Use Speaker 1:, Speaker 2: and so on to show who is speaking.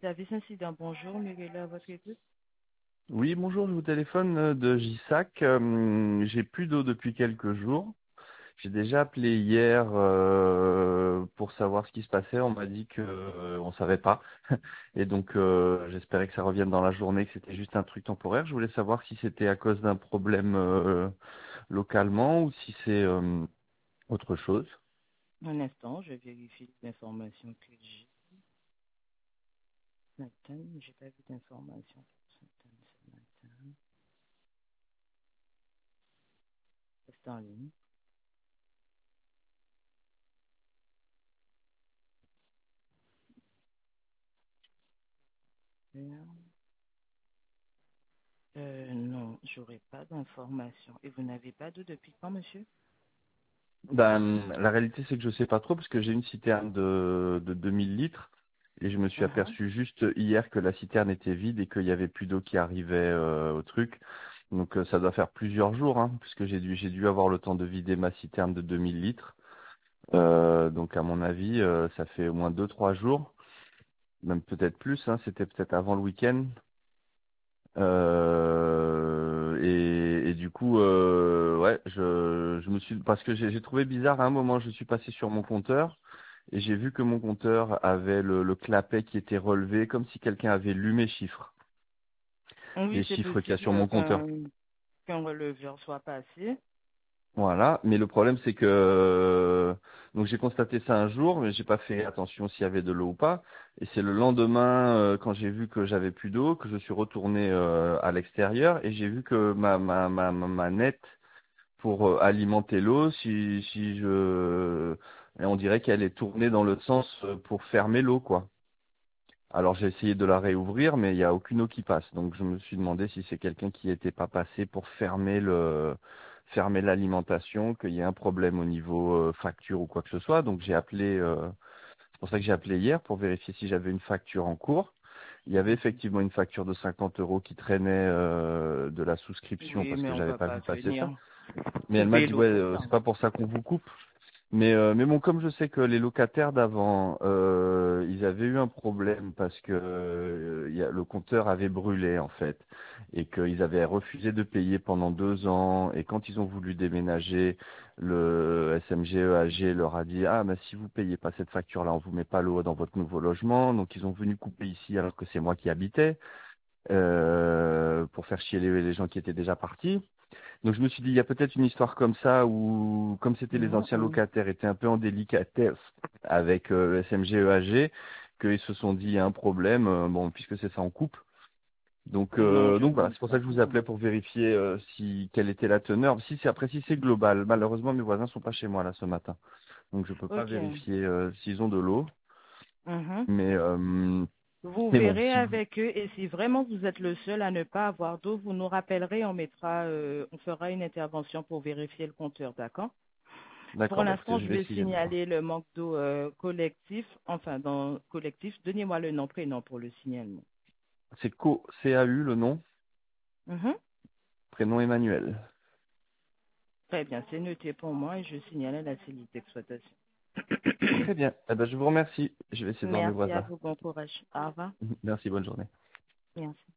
Speaker 1: Service incident, bonjour, Miguel, à votre écoute.
Speaker 2: Oui, bonjour, je vous téléphone de JSAC. J'ai plus d'eau depuis quelques jours. J'ai déjà appelé hier pour savoir ce qui se passait. On m'a dit que on savait pas. Et donc j'espérais que ça revienne dans la journée, que c'était juste un truc temporaire. Je voulais savoir si c'était à cause d'un problème localement ou si c'est autre chose.
Speaker 1: Un instant, je vérifie l'information que j'ai. Nathan, j'ai pas vu d'information pour Nathan ce matin. C'est en ligne. Non, j'aurais pas d'information. Et vous n'avez pas d'eau depuis quand, monsieur?
Speaker 2: Ben, la réalité, c'est que je sais pas trop parce que j'ai une citerne de 2000 litres et je me suis
Speaker 1: Mhm.
Speaker 2: aperçu juste hier que la citerne était vide et qu'il y avait plus d'eau qui arrivait au truc. Donc ça doit faire plusieurs jours, hein, puisque j'ai dû avoir le temps de vider ma citerne de 2000 litres. Donc à mon avis, ça fait au moins 2 3 jours, même peut-être plus. Hein, c'était peut-être avant le week-end. Et du coup, ouais, je me suis parce que j'ai trouvé bizarre à un moment, je suis passé sur mon compteur et j'ai vu que mon compteur avait le clapet qui était relevé comme si quelqu'un avait lu mes chiffres, les
Speaker 1: Oui, c'est
Speaker 2: chiffres qu'il y a sur
Speaker 1: possible
Speaker 2: mon compteur.
Speaker 1: qu'un releveur soit passé.
Speaker 2: Voilà, mais le problème c'est que donc j'ai constaté ça un jour, mais j'ai pas fait attention s'il y avait de l'eau ou pas. Et c'est le lendemain, quand j'ai vu que j'avais plus d'eau, que je suis retourné à l'extérieur et j'ai vu que ma manette pour alimenter l'eau, si je, et on dirait qu'elle est tournée dans le sens pour fermer l'eau, quoi. Alors j'ai essayé de la réouvrir, mais il n'y a aucune eau qui passe. Donc je me suis demandé si c'est quelqu'un qui n'était pas passé pour fermer l'alimentation, qu'il y ait un problème au niveau facture ou quoi que ce soit. Donc j'ai appelé, c'est pour ça que j'ai appelé hier pour vérifier si j'avais une facture en cours. Il y avait effectivement une facture de 50 euros qui traînait de la souscription
Speaker 1: Oui,
Speaker 2: parce
Speaker 1: mais
Speaker 2: que
Speaker 1: on
Speaker 2: j'avais
Speaker 1: va
Speaker 2: pas
Speaker 1: pas
Speaker 2: vu passer ça.
Speaker 1: venir
Speaker 2: Mais elle m'a
Speaker 1: couper
Speaker 2: dit
Speaker 1: l'eau
Speaker 2: ouais,
Speaker 1: pour ça.
Speaker 2: c'est pas pour ça qu'on vous coupe. Mais bon, comme je sais que les locataires d'avant, ils avaient eu un problème parce que le compteur avait brûlé en fait, et qu'ils avaient refusé de payer pendant 2 ans. Et quand ils ont voulu déménager, le SMGEAG leur a dit ah mais si vous payez pas cette facture-là, on vous met pas l'eau dans votre nouveau logement. Donc ils ont venu couper ici alors que c'est moi qui habitais pour faire chier les gens qui étaient déjà partis. Donc je me suis dit, il y a peut-être une histoire comme ça où, comme c'était les anciens
Speaker 1: Mhm.
Speaker 2: locataires étaient un peu en délicatesse avec le SMG EAG, qu'ils se sont dit, il y a un problème, bon, puisque c'est ça en coupe. Donc,
Speaker 1: Non, je
Speaker 2: voilà, c'est pour ça
Speaker 1: comprends.
Speaker 2: que je vous appelais pour vérifier si quelle était la teneur. Si c'est global, malheureusement mes voisins sont pas chez moi là ce matin, donc je peux pas
Speaker 1: Ok.
Speaker 2: vérifier s'ils ont de l'eau.
Speaker 1: Mhm.
Speaker 2: Mais
Speaker 1: Vous
Speaker 2: mais bon,
Speaker 1: verrez
Speaker 2: si vous,
Speaker 1: avec eux et si vraiment vous êtes le seul à ne pas avoir d'eau, vous nous rappellerez, on fera une intervention pour vérifier le compteur, d'accord? Pour
Speaker 2: d'accord, bah écoutez,
Speaker 1: l'instant,
Speaker 2: je
Speaker 1: je
Speaker 2: vais
Speaker 1: vais
Speaker 2: essayer de voir.
Speaker 1: signaler le manque d'eau collectif, enfin dans collectif. Donnez-moi le nom, prénom pour le signalement.
Speaker 2: C'est CAU le nom,
Speaker 1: Mhm.
Speaker 2: prénom Emmanuel.
Speaker 1: Très bien, c'est noté pour moi et je signale à la cellule d'exploitation.
Speaker 2: Très bien. Eh ben, je vous remercie. Je vais essayer de voir mes
Speaker 1: Merci à
Speaker 2: voisins.
Speaker 1: vous, bon courage. Au revoir.
Speaker 2: Merci, bonne journée.
Speaker 1: Merci.